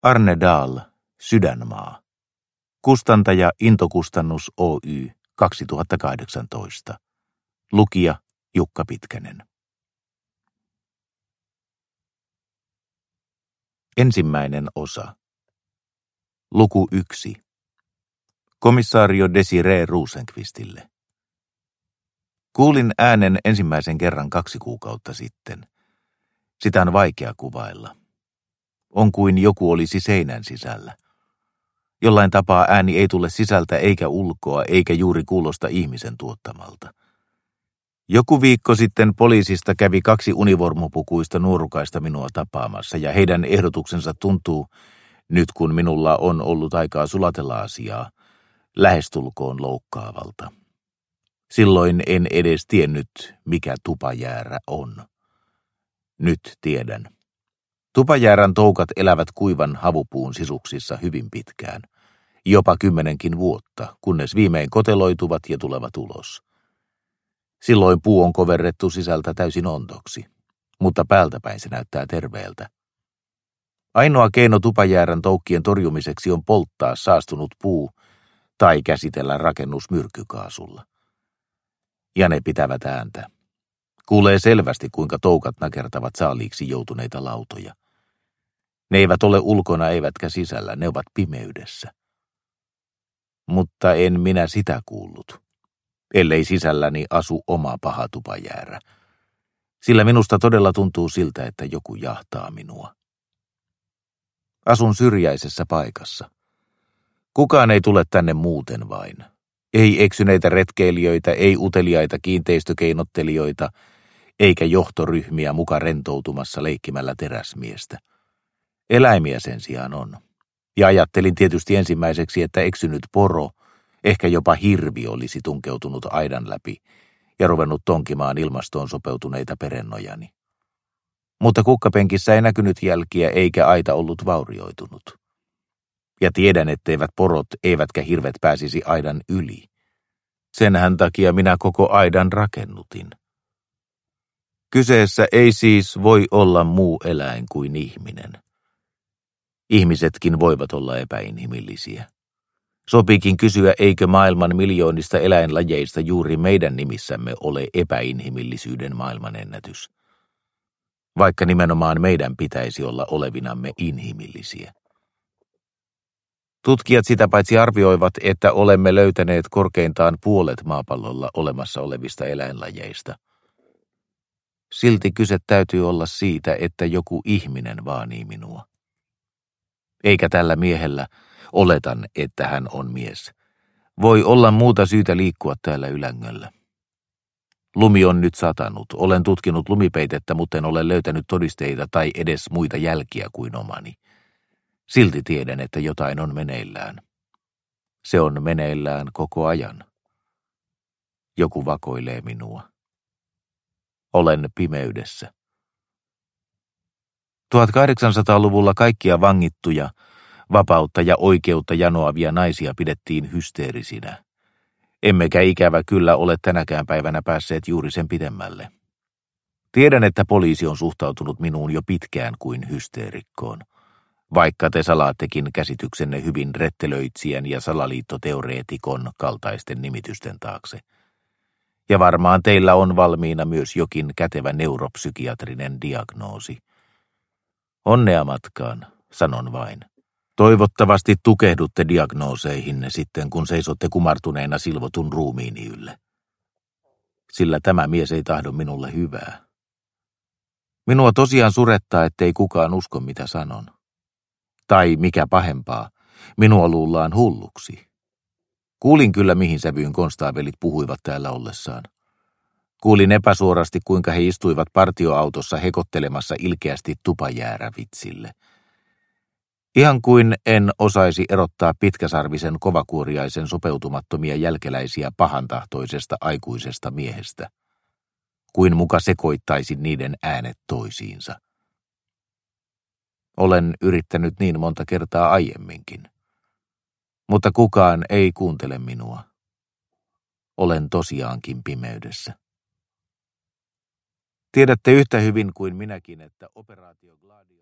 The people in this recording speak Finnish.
Arne Dahl, Sydänmaa. Kustantaja Intokustannus Oy 2018. Lukija Jukka Pitkänen. Ensimmäinen osa. Luku 1. Komissaario Desiree Rosenqvistille. Kuulin äänen ensimmäisen kerran 2 kuukautta sitten. Sitä on vaikea kuvailla. On kuin joku olisi seinän sisällä. Jollain tapaa ääni ei tule sisältä eikä ulkoa, eikä juuri kuulosta ihmisen tuottamalta. Joku viikko sitten poliisista kävi 2 univormupukuista nuorukaista minua tapaamassa, ja heidän ehdotuksensa tuntuu, nyt kun minulla on ollut aikaa sulatella asiaa, lähestulkoon loukkaavalta. Silloin en edes tiennyt, mikä tupajäärä on. Nyt tiedän. Tupajäärän toukat elävät kuivan havupuun sisuksissa hyvin pitkään, jopa 10 vuotta, kunnes viimein koteloituvat ja tulevat ulos. Silloin puu on koverrettu sisältä täysin ontoksi, mutta päältäpäin se näyttää terveeltä. Ainoa keino tupajäärän toukkien torjumiseksi on polttaa saastunut puu tai käsitellä rakennus myrkkykaasulla. Ja ne pitävät ääntä. Kuulee selvästi, kuinka toukat nakertavat saaliiksi joutuneita lautoja. Ne eivät ole ulkona eivätkä sisällä, ne ovat pimeydessä. Mutta en minä sitä kuullut, ellei sisälläni asu oma paha tupajäärä. Sillä minusta todella tuntuu siltä, että joku jahtaa minua. Asun syrjäisessä paikassa. Kukaan ei tule tänne muuten vain. Ei eksyneitä retkeilijöitä, ei uteliaita kiinteistökeinottelijoita, eikä johtoryhmiä muka rentoutumassa leikkimällä teräsmiestä. Eläimiä sen sijaan on. Ja ajattelin tietysti ensimmäiseksi, että eksynyt poro, ehkä jopa hirvi olisi tunkeutunut aidan läpi ja ruvennut tonkimaan ilmastoon sopeutuneita perennojani. Mutta kukkapenkissä ei näkynyt jälkiä eikä aita ollut vaurioitunut. Ja tiedän, etteivät porot eivätkä hirvet pääsisi aidan yli. Senhän takia minä koko aidan rakennutin. Kyseessä ei siis voi olla muu eläin kuin ihminen. Ihmisetkin voivat olla epäinhimillisiä. Sopiikin kysyä, eikö maailman miljoonista eläinlajeista juuri meidän nimissämme ole epäinhimillisyyden maailmanennätys. Vaikka nimenomaan meidän pitäisi olla olevinamme inhimillisiä. Tutkijat sitä paitsi arvioivat, että olemme löytäneet korkeintaan puolet maapallolla olemassa olevista eläinlajeista. Silti kyse täytyy olla siitä, että joku ihminen vaanii minua. Eikä tällä miehellä, oletan, että hän on mies, voi olla muuta syytä liikkua täällä ylängöllä. Lumi on nyt satanut, olen tutkinut lumipeitettä, mutta en ole löytänyt todisteita tai edes muita jälkiä kuin omani. Silti tiedän, että jotain on meneillään. Se on meneillään koko ajan. Joku vakoilee minua. Olen pimeydessä. 1800-luvulla kaikkia vangittuja, vapautta ja oikeutta janoavia naisia pidettiin hysteerisinä. Emmekä ikävä kyllä ole tänäkään päivänä päässeet juuri sen pidemmälle. Tiedän, että poliisi on suhtautunut minuun jo pitkään kuin hysteerikkoon, vaikka te salaattekin käsityksenne hyvin rettelöitsijän ja salaliittoteoreetikon kaltaisten nimitysten taakse. Ja varmaan teillä on valmiina myös jokin kätevä neuropsykiatrinen diagnoosi. Onnea matkaan, sanon vain. Toivottavasti tukehdutte diagnooseihinne sitten, kun seisotte kumartuneena silvotun ruumiini ylle. Sillä tämä mies ei tahdo minulle hyvää. Minua tosiaan surettaa, ettei kukaan usko, mitä sanon. Tai mikä pahempaa, minua luullaan hulluksi. Kuulin kyllä, mihin sävyyn konstaapelit puhuivat täällä ollessaan. Kuulin epäsuorasti, kuinka he istuivat partioautossa hekottelemassa ilkeästi tupajäärävitsille. Ihan kuin en osaisi erottaa pitkäsarvisen kovakuoriaisen sopeutumattomia jälkeläisiä pahantahtoisesta aikuisesta miehestä. Kuin muka sekoittaisin niiden äänet toisiinsa. Olen yrittänyt niin monta kertaa aiemminkin. Mutta kukaan ei kuuntele minua. Olen tosiaankin pimeydessä. Tiedätte yhtä hyvin kuin minäkin, että operaatio Gladio